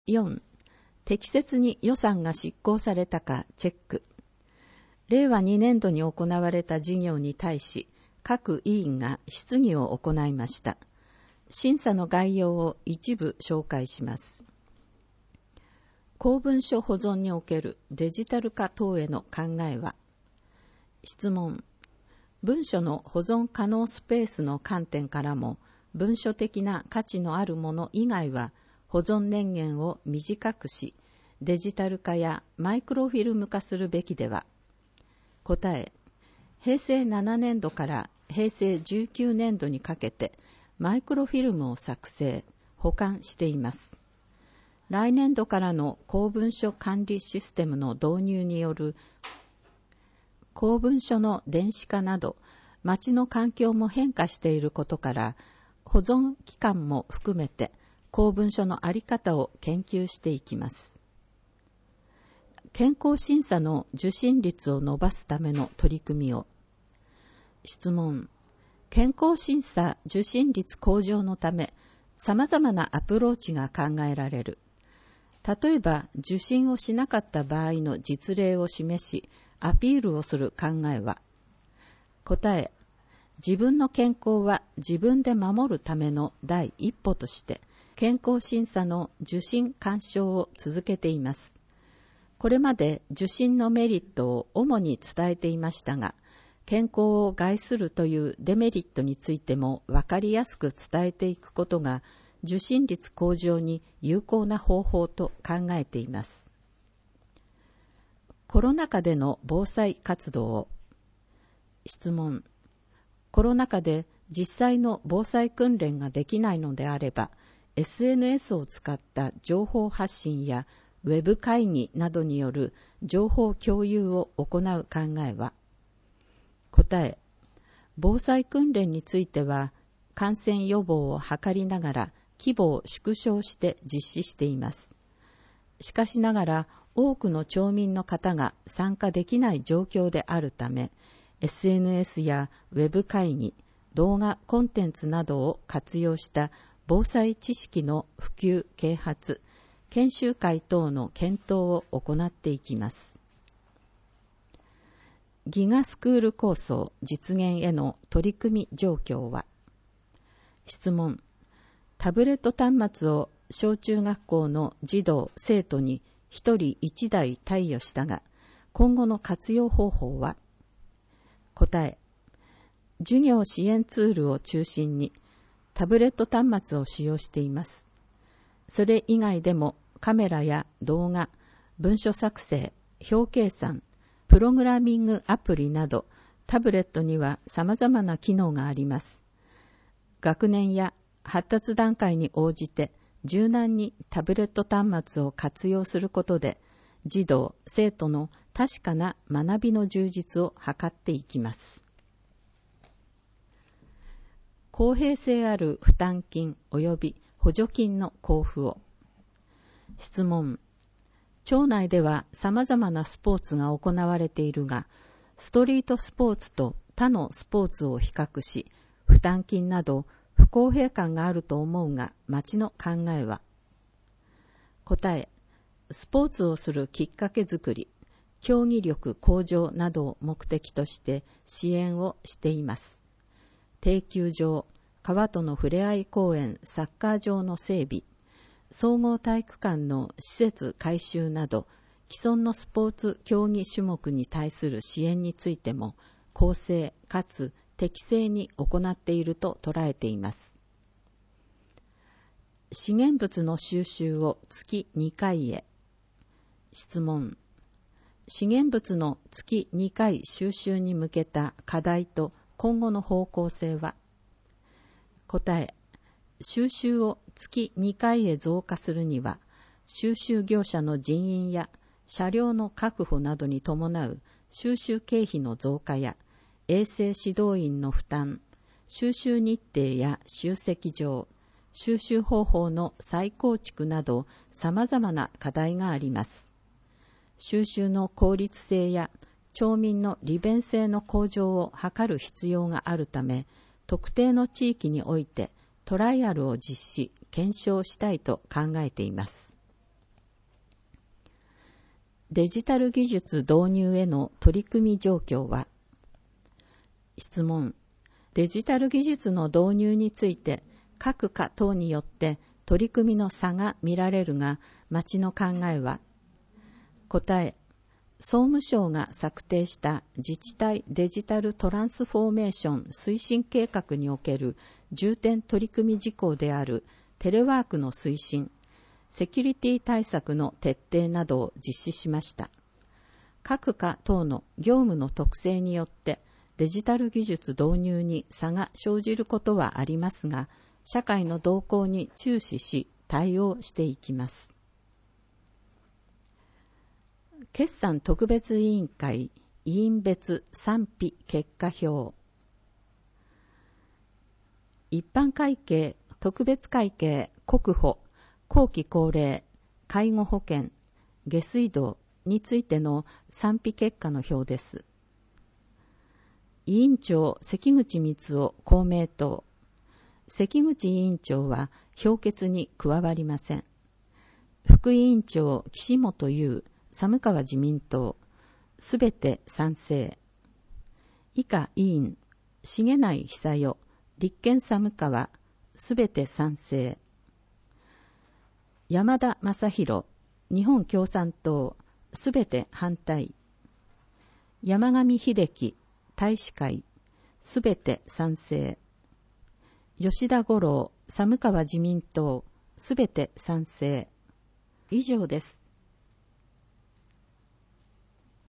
4. 適切に予算が執行されたかチェック。令和2年度に行われた事業に対し、各委員が質疑を行いました。審査の概要を一部紹介します。公文書保存におけるデジタル化等への考えは、質問。文書の保存可能スペースの観点からも、文書的な価値のあるもの以外は、保存年限を短くし、デジタル化やマイクロフィルム化するべきでは。答え。平成7年度から平成19年度にかけて、マイクロフィルムを作成、保管しています。来年度からの公文書管理システムの導入による公文書の電子化など、町の環境も変化していることから、保存期間も含めて公文書の在り方を研究していきます。健康審査の受診率を伸ばすための取り組みを。質問。健康審査受診率向上のため、様々なアプローチが考えられる。例えば、受診をしなかった場合の実例を示し、アピールをする考えは。答え。自分の健康は自分で守るための第一歩として、健康審査の受診勧奨を続けています。これまで受診のメリットを主に伝えていましたが、健康を害するというデメリットについても分かりやすく伝えていくことが、受診率向上に有効な方法と考えています。コロナ禍での防災活動を。質問。コロナ禍で実際の防災訓練ができないのであれば、SNS を使った情報発信やウェブ会議などによる情報共有を行う考えは。答え。防災訓練については、感染予防を図りながら規模を縮小して実施しています。しかしながら多くの町民の方が参加できない状況であるため、SNS やウェブ会議、動画コンテンツなどを活用した防災知識の普及・啓発、研修会等の検討を行っていきます。ギガスクール構想実現への取り組み状況は。質問。タブレット端末を小中学校の児童・生徒に1人1台貸与したが、今後の活用方法は。答え。授業支援ツールを中心にタブレット端末を使用しています。それ以外でもカメラや動画、文書作成、表計算、プログラミングアプリなどタブレットには様々な機能があります。学年や発達段階に応じて柔軟にタブレット端末を活用することで児童・生徒の確かな学びの充実を図っていきます。公平性ある負担金及び補助金の交付を。質問。町内では様々なスポーツが行われているが、ストリートスポーツと他のスポーツを比較し、負担金など不公平感があると思うが、町の考えは。答え。スポーツをするきっかけづくり、競技力向上などを目的として支援をしています。定休場、川とのふれあい公園、サッカー場の整備、総合体育館の施設改修など、既存のスポーツ競技種目に対する支援についても、公正かつ適正に行っていると捉えています。資源物の収集を月2回へ。質問。資源物の月2回収集に向けた課題と今後の方向性は。答え。収集を月2回へ増加するには、収集業者の人員や車両の確保などに伴う収集経費の増加や、衛生指導員の負担、収集日程や集積場、収集方法の再構築など様々な課題があります。収集の効率性や町民の利便性の向上を図る必要があるため、特定の地域においてトライアルを実施、検証したいと考えています。 デジタル技術導入への取り組み状況は？質問。デジタル技術の導入について各課等によって取り組みの差が見られるが、町の考えは？答え。総務省が策定した自治体デジタルトランスフォーメーション推進計画における重点取り組み事項であるテレワークの推進、セキュリティ対策の徹底などを実施しました。各課等の業務の特性によってデジタル技術導入に差が生じることはありますが、社会の動向に注視し対応していきます。決算特別委員会委員別賛否結果表。一般会計、特別会計、国保、後期高齢、介護保険、下水道についての賛否結果の表です。委員長関口光夫公明党。関口委員長は評決に加わりません。副委員長岸本優寒川自民党、すべて賛成。以下委員、重内久代、立憲寒川、すべて賛成。山田正弘、日本共産党、すべて反対。山上秀樹、大使会、すべて賛成。吉田五郎、寒川自民党、すべて賛成。以上です。